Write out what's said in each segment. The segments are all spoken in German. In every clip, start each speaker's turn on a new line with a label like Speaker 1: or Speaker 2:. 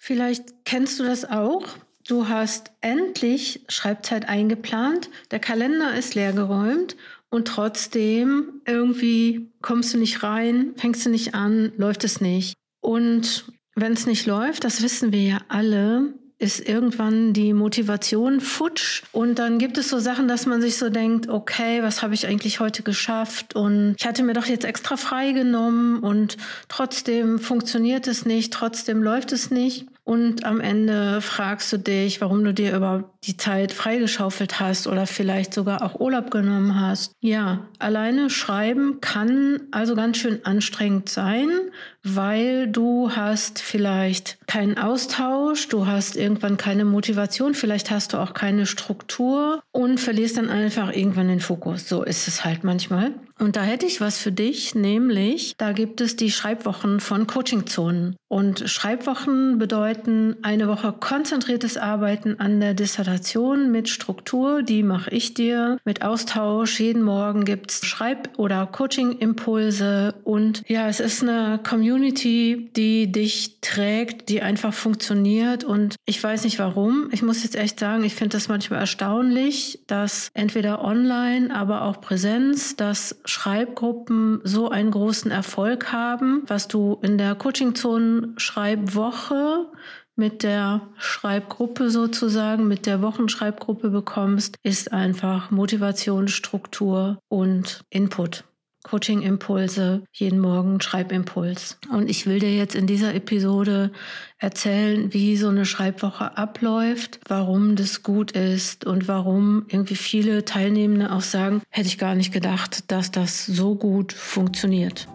Speaker 1: Vielleicht kennst du das auch. Du hast endlich Schreibzeit eingeplant, der Kalender ist leergeräumt und trotzdem irgendwie kommst du nicht rein, fängst du nicht an, läuft es nicht. Und wenn es nicht läuft, das wissen wir ja alle, ist irgendwann die Motivation futsch und dann gibt es so Sachen, dass man sich so denkt, okay, was habe ich eigentlich heute geschafft und ich hatte mir doch jetzt extra frei genommen und trotzdem funktioniert es nicht, trotzdem läuft es nicht. Und am Ende fragst du dich, warum du dir überhaupt die Zeit freigeschaufelt hast oder vielleicht sogar auch Urlaub genommen hast. Ja, alleine schreiben kann also ganz schön anstrengend sein, weil du hast vielleicht keinen Austausch, du hast irgendwann keine Motivation, vielleicht hast du auch keine Struktur und verlierst dann einfach irgendwann den Fokus. So ist es halt manchmal. Und da hätte ich was für dich, nämlich da gibt es die Schreibwochen von Coaching-Zonen. Und Schreibwochen bedeuten eine Woche konzentriertes Arbeiten an der Dissertation mit Struktur, die mache ich dir, mit Austausch. Jeden Morgen gibt's Schreib- oder Coaching-Impulse und ja, es ist eine Community, die dich trägt, die einfach funktioniert und ich weiß nicht warum. Ich muss jetzt echt sagen, ich finde das manchmal erstaunlich, dass entweder online, aber auch Präsenz, dass Schreibgruppen so einen großen Erfolg haben, was du in der Coaching-Zonen-Schreibwoche mit der Schreibgruppe sozusagen, mit der Wochenschreibgruppe bekommst, ist einfach Motivation, Struktur und Input. Coaching-Impulse, jeden Morgen Schreibimpuls. Und ich will dir jetzt in dieser Episode erzählen, wie so eine Schreibwoche abläuft, warum das gut ist und warum irgendwie viele Teilnehmende auch sagen, hätte ich gar nicht gedacht, dass das so gut funktioniert.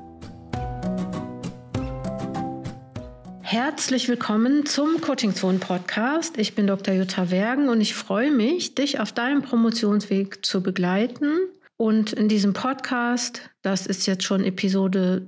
Speaker 1: Herzlich willkommen zum Coaching Zone Podcast. Ich bin Dr. Jutta Wergen und ich freue mich, dich auf deinem Promotionsweg zu begleiten. Und in diesem Podcast, das ist jetzt schon Episode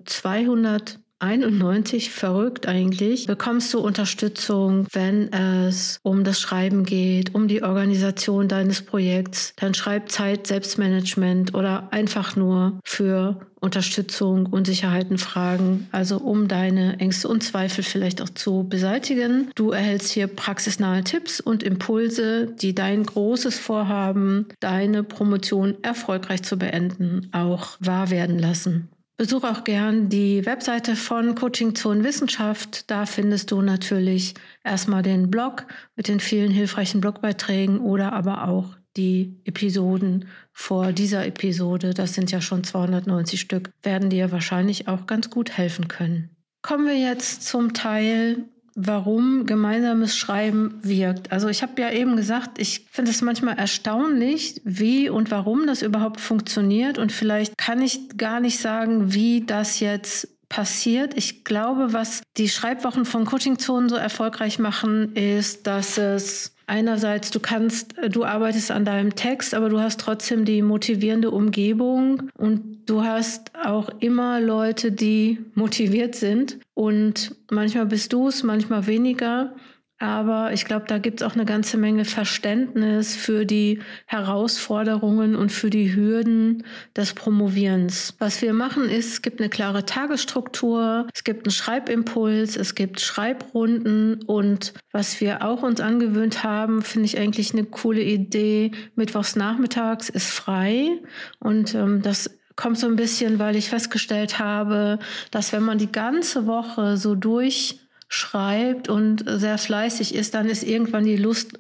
Speaker 1: 291, verrückt eigentlich, bekommst du Unterstützung, wenn es um das Schreiben geht, um die Organisation deines Projekts, dein Schreibzeit, Selbstmanagement oder einfach nur für Unterstützung, Unsicherheiten, Fragen, also um deine Ängste und Zweifel vielleicht auch zu beseitigen. Du erhältst hier praxisnahe Tipps und Impulse, die dein großes Vorhaben, deine Promotion erfolgreich zu beenden, auch wahr werden lassen. Besuch auch gern die Webseite von Coaching Zone Wissenschaft. Da findest du natürlich erstmal den Blog mit den vielen hilfreichen Blogbeiträgen oder aber auch die Episoden vor dieser Episode, das sind ja schon 290 Stück, werden dir wahrscheinlich auch ganz gut helfen können. Kommen wir jetzt zum Teil, warum gemeinsames Schreiben wirkt. Also ich habe ja eben gesagt, ich finde es manchmal erstaunlich, wie und warum das überhaupt funktioniert und vielleicht kann ich gar nicht sagen, wie das jetzt passiert. Ich glaube, was die Schreibwochen von Coaching Zonen so erfolgreich machen, ist, dass es einerseits, du arbeitest an deinem Text, aber du hast trotzdem die motivierende Umgebung und du hast auch immer Leute, die motiviert sind und manchmal bist du es, manchmal weniger. Aber ich glaube, da gibt es auch eine ganze Menge Verständnis für die Herausforderungen und für die Hürden des Promovierens. Was wir machen ist, es gibt eine klare Tagesstruktur, es gibt einen Schreibimpuls, es gibt Schreibrunden und was wir auch uns angewöhnt haben, finde ich eigentlich eine coole Idee, mittwochs nachmittags ist frei und das kommt so ein bisschen, weil ich festgestellt habe, dass wenn man die ganze Woche so durchschreibt und sehr fleißig ist, dann ist irgendwann die Lust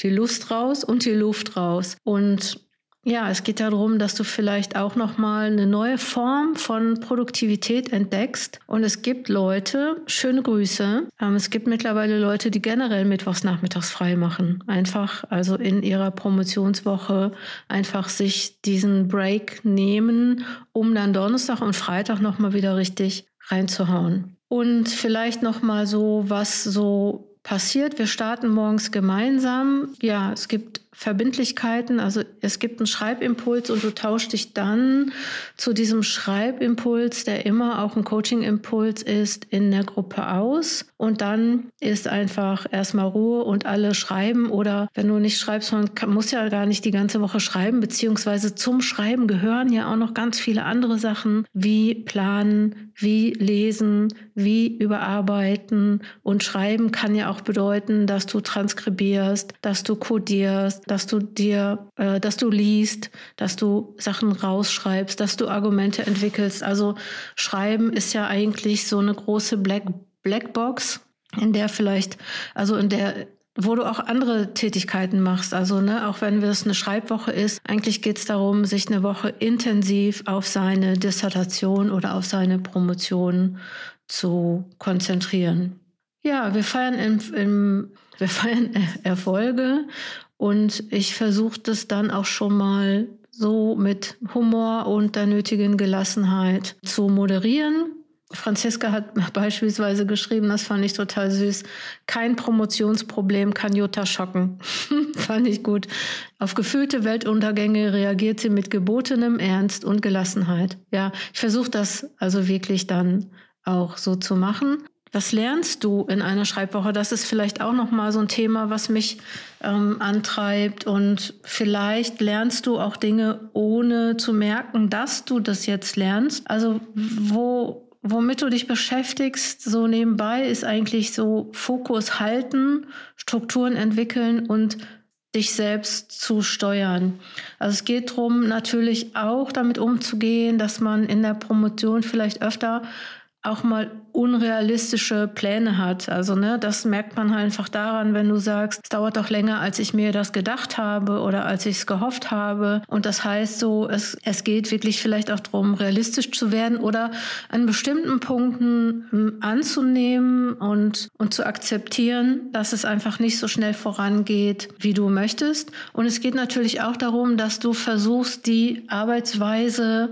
Speaker 1: raus und die Luft raus. Und ja, es geht darum, dass du vielleicht auch nochmal eine neue Form von Produktivität entdeckst. Und es gibt Leute, schöne Grüße, es gibt mittlerweile Leute, die generell mittwochs nachmittags frei machen. Einfach, also in ihrer Promotionswoche einfach sich diesen Break nehmen, um dann Donnerstag und Freitag nochmal wieder richtig reinzuhauen. Und vielleicht nochmal so, was so passiert. Wir starten morgens gemeinsam. Ja, es gibt Verbindlichkeiten. Also es gibt einen Schreibimpuls und du tauschst dich dann zu diesem Schreibimpuls, der immer auch ein Coaching-Impuls ist, in der Gruppe aus. Und dann ist einfach erstmal Ruhe und alle schreiben. Oder wenn du nicht schreibst, man muss ja gar nicht die ganze Woche schreiben, beziehungsweise zum Schreiben gehören ja auch noch ganz viele andere Sachen wie Planen, wie Lesen, wie Überarbeiten. Und Schreiben kann ja auch bedeuten, dass du transkribierst, dass du kodierst, dass du liest, dass du Sachen rausschreibst, dass du Argumente entwickelst. Also Schreiben ist ja eigentlich so eine große Blackbox, wo du auch andere Tätigkeiten machst. Also auch wenn es eine Schreibwoche ist, eigentlich geht es darum, sich eine Woche intensiv auf seine Dissertation oder auf seine Promotion zu konzentrieren. Ja, wir feiern Erfolge und ich versuche das dann auch schon mal so mit Humor und der nötigen Gelassenheit zu moderieren. Franziska hat beispielsweise geschrieben, das fand ich total süß, kein Promotionsproblem kann Jutta schocken. Fand ich gut. Auf gefühlte Weltuntergänge reagiert sie mit gebotenem Ernst und Gelassenheit. Ja, ich versuche das also wirklich dann auch so zu machen. Was lernst du in einer Schreibwoche? Das ist vielleicht auch nochmal so ein Thema, was mich antreibt. Und vielleicht lernst du auch Dinge, ohne zu merken, dass du das jetzt lernst. Also womit du dich beschäftigst, so nebenbei, ist eigentlich so Fokus halten, Strukturen entwickeln und dich selbst zu steuern. Also es geht darum, natürlich auch damit umzugehen, dass man in der Promotion vielleicht öfter auch mal unrealistische Pläne hat. Also das merkt man halt einfach daran, wenn du sagst, es dauert doch länger, als ich mir das gedacht habe oder als ich es gehofft habe. Und das heißt so, es geht wirklich vielleicht auch darum, realistisch zu werden oder an bestimmten Punkten anzunehmen und zu akzeptieren, dass es einfach nicht so schnell vorangeht, wie du möchtest. Und es geht natürlich auch darum, dass du versuchst, die Arbeitsweise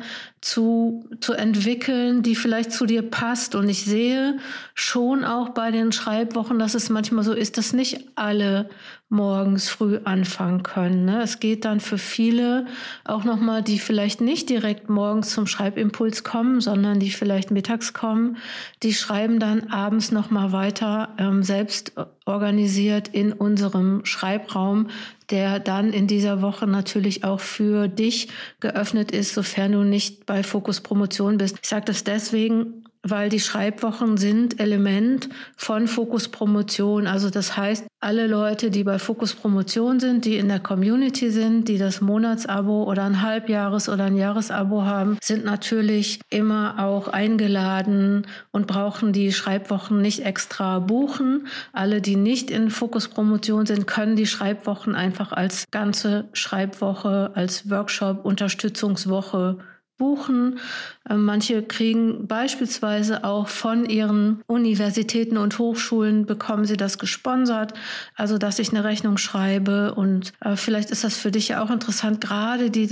Speaker 1: zu entwickeln, die vielleicht zu dir passt. Und ich sehe schon auch bei den Schreibwochen, dass es manchmal so ist, dass nicht alle morgens früh anfangen können. Es geht dann für viele auch nochmal, die vielleicht nicht direkt morgens zum Schreibimpuls kommen, sondern die vielleicht mittags kommen, die schreiben dann abends nochmal weiter, selbst organisiert in unserem Schreibraum, der dann in dieser Woche natürlich auch für dich geöffnet ist, sofern du nicht bei Fokus Promotion bist. Ich sage das deswegen, weil die Schreibwochen sind Element von Fokus Promotion. Also das heißt, alle Leute, die bei Fokus Promotion sind, die in der Community sind, die das Monatsabo oder ein Halbjahres- oder ein Jahresabo haben, sind natürlich immer auch eingeladen und brauchen die Schreibwochen nicht extra buchen. Alle, die nicht in Fokus Promotion sind, können die Schreibwochen einfach als ganze Schreibwoche, als Workshop, Unterstützungswoche buchen. Manche kriegen beispielsweise auch von ihren Universitäten und Hochschulen, bekommen sie das gesponsert, also dass ich eine Rechnung schreibe. Und vielleicht ist das für dich ja auch interessant, gerade die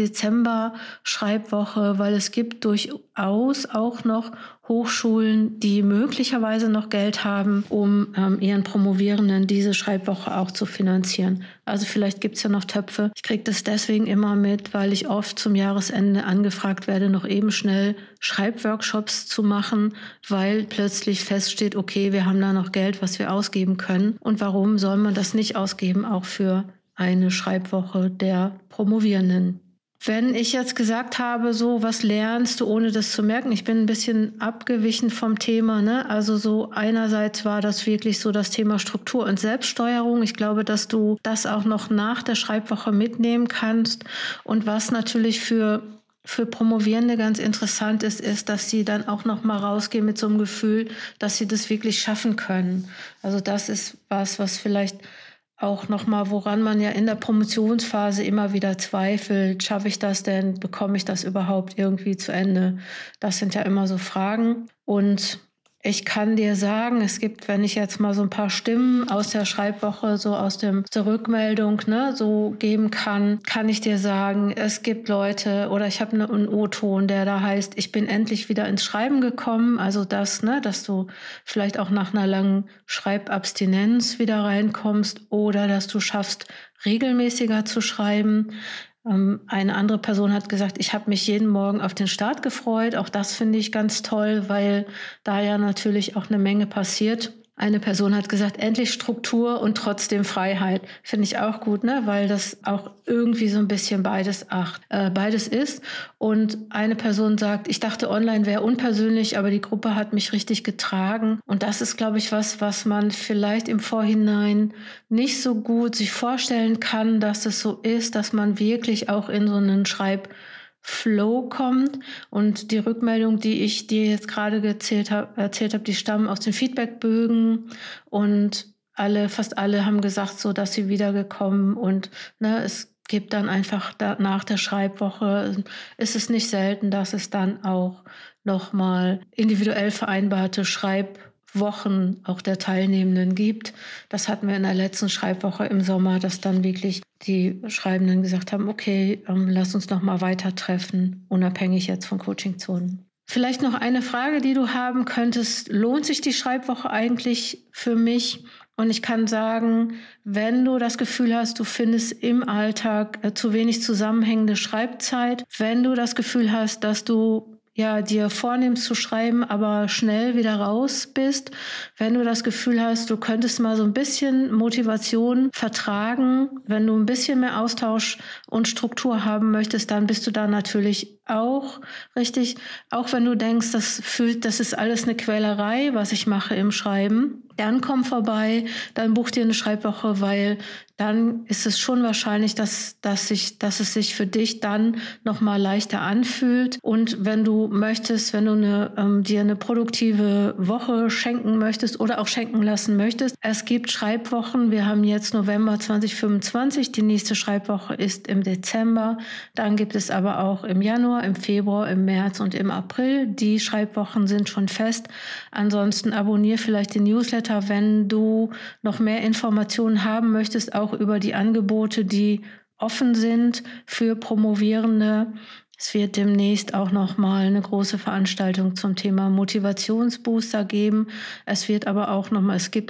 Speaker 1: Dezember-Schreibwoche, weil es gibt durchaus auch noch Hochschulen, die möglicherweise noch Geld haben, um ihren Promovierenden diese Schreibwoche auch zu finanzieren. Also vielleicht gibt es ja noch Töpfe. Ich kriege das deswegen immer mit, weil ich oft zum Jahresende angefragt werde, noch eben schnell Schreibworkshops zu machen, weil plötzlich feststeht, okay, wir haben da noch Geld, was wir ausgeben können. Und warum soll man das nicht ausgeben, auch für eine Schreibwoche der Promovierenden? Wenn ich jetzt gesagt habe, so, was lernst du, ohne das zu merken? Ich bin ein bisschen abgewichen vom Thema, Also so einerseits war das wirklich so das Thema Struktur und Selbststeuerung. Ich glaube, dass du das auch noch nach der Schreibwoche mitnehmen kannst. Und was natürlich für Promovierende ganz interessant ist, dass sie dann auch noch mal rausgehen mit so einem Gefühl, dass sie das wirklich schaffen können. Also das ist was vielleicht auch nochmal, woran man ja in der Promotionsphase immer wieder zweifelt. Schaffe ich das denn? Bekomme ich das überhaupt irgendwie zu Ende? Das sind ja immer so Fragen. Und Ich kann dir sagen, es gibt, wenn ich jetzt mal so ein paar Stimmen aus der Schreibwoche, so aus der Rückmeldung, ne, so geben kann ich dir sagen, es gibt Leute, oder ich habe einen O-Ton, der da heißt, ich bin endlich wieder ins Schreiben gekommen. Also das, ne, dass du vielleicht auch nach einer langen Schreibabstinenz wieder reinkommst oder dass du schaffst, regelmäßiger zu schreiben. Eine andere Person hat gesagt, ich habe mich jeden Morgen auf den Start gefreut. Auch das finde ich ganz toll, weil da ja natürlich auch eine Menge passiert. Eine Person hat gesagt, endlich Struktur und trotzdem Freiheit. Finde ich auch gut, ne? Weil das auch irgendwie so ein bisschen beides ist. Und eine Person sagt, ich dachte, online wäre unpersönlich, aber die Gruppe hat mich richtig getragen. Und das ist, glaube ich, was man vielleicht im Vorhinein nicht so gut sich vorstellen kann, dass es so ist, dass man wirklich auch in so einen Flow kommt. Und die Rückmeldung, die ich dir jetzt gerade erzählt habe, die stammen aus den Feedbackbögen und fast alle haben gesagt, so, dass sie wiedergekommen und ne, es gibt dann einfach nach der Schreibwoche, ist es nicht selten, dass es dann auch nochmal individuell vereinbarte Schreibwochen auch der Teilnehmenden gibt. Das hatten wir in der letzten Schreibwoche im Sommer, dass dann wirklich die Schreibenden gesagt haben, okay, lass uns noch mal weiter treffen, unabhängig jetzt von Coaching-Zonen. Vielleicht noch eine Frage, die du haben könntest. Lohnt sich die Schreibwoche eigentlich für mich? Und ich kann sagen, wenn du das Gefühl hast, du findest im Alltag zu wenig zusammenhängende Schreibzeit, wenn du das Gefühl hast, dass du dir vornimmst zu schreiben, aber schnell wieder raus bist, wenn du das Gefühl hast, du könntest mal so ein bisschen Motivation vertragen, wenn du ein bisschen mehr Austausch und Struktur haben möchtest, dann bist du da natürlich auch richtig. Auch wenn du denkst, das ist alles eine Quälerei, was ich mache im Schreiben, dann komm vorbei, dann buch dir eine Schreibwoche, weil dann ist es schon wahrscheinlich, dass es sich für dich dann nochmal leichter anfühlt. Und wenn du möchtest, wenn du dir eine produktive Woche schenken möchtest oder auch schenken lassen möchtest, es gibt Schreibwochen. Wir haben jetzt November 2025, die nächste Schreibwoche ist im Dezember. Dann gibt es aber auch im Januar, im Februar, im März und im April. Die Schreibwochen sind schon fest. Ansonsten abonniere vielleicht den Newsletter, wenn du noch mehr Informationen haben möchtest, auch über die Angebote, die offen sind für Promovierende. Es wird demnächst auch noch mal eine große Veranstaltung zum Thema Motivationsbooster geben. Es gibt aber auch noch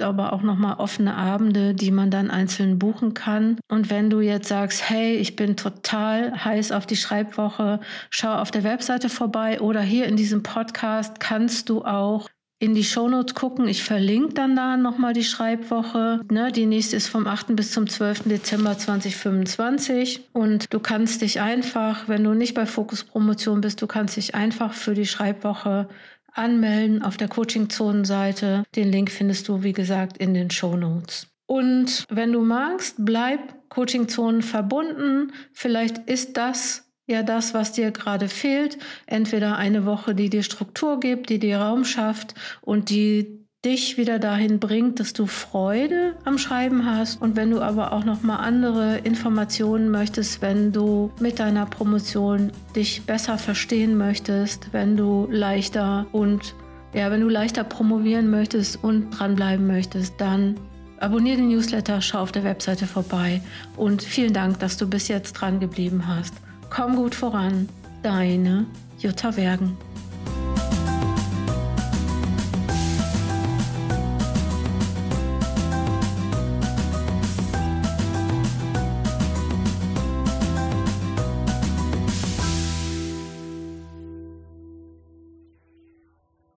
Speaker 1: mal offene Abende, die man dann einzeln buchen kann. Und wenn du jetzt sagst, hey, ich bin total heiß auf die Schreibwoche, schau auf der Webseite vorbei oder hier in diesem Podcast kannst du auch in die Shownotes gucken. Ich verlinke dann da nochmal die Schreibwoche. Die nächste ist vom 8. bis zum 12. Dezember 2025. Und du kannst dich einfach, wenn du nicht bei Fokus Promotion bist, du kannst dich einfach für die Schreibwoche anmelden auf der Coaching-Zonen-Seite. Den Link findest du, wie gesagt, in den Shownotes. Und wenn du magst, bleib Coaching-Zonen verbunden. Vielleicht ist das was dir gerade fehlt. Entweder eine Woche, die dir Struktur gibt, die dir Raum schafft und die dich wieder dahin bringt, dass du Freude am Schreiben hast. Und wenn du aber auch noch mal andere Informationen möchtest, wenn du mit deiner Promotion dich besser verstehen möchtest, wenn du leichter promovieren möchtest und dranbleiben möchtest, dann abonniere den Newsletter, schau auf der Webseite vorbei und vielen Dank, dass du bis jetzt dran geblieben hast. Komm gut voran, deine Jutta Wergen.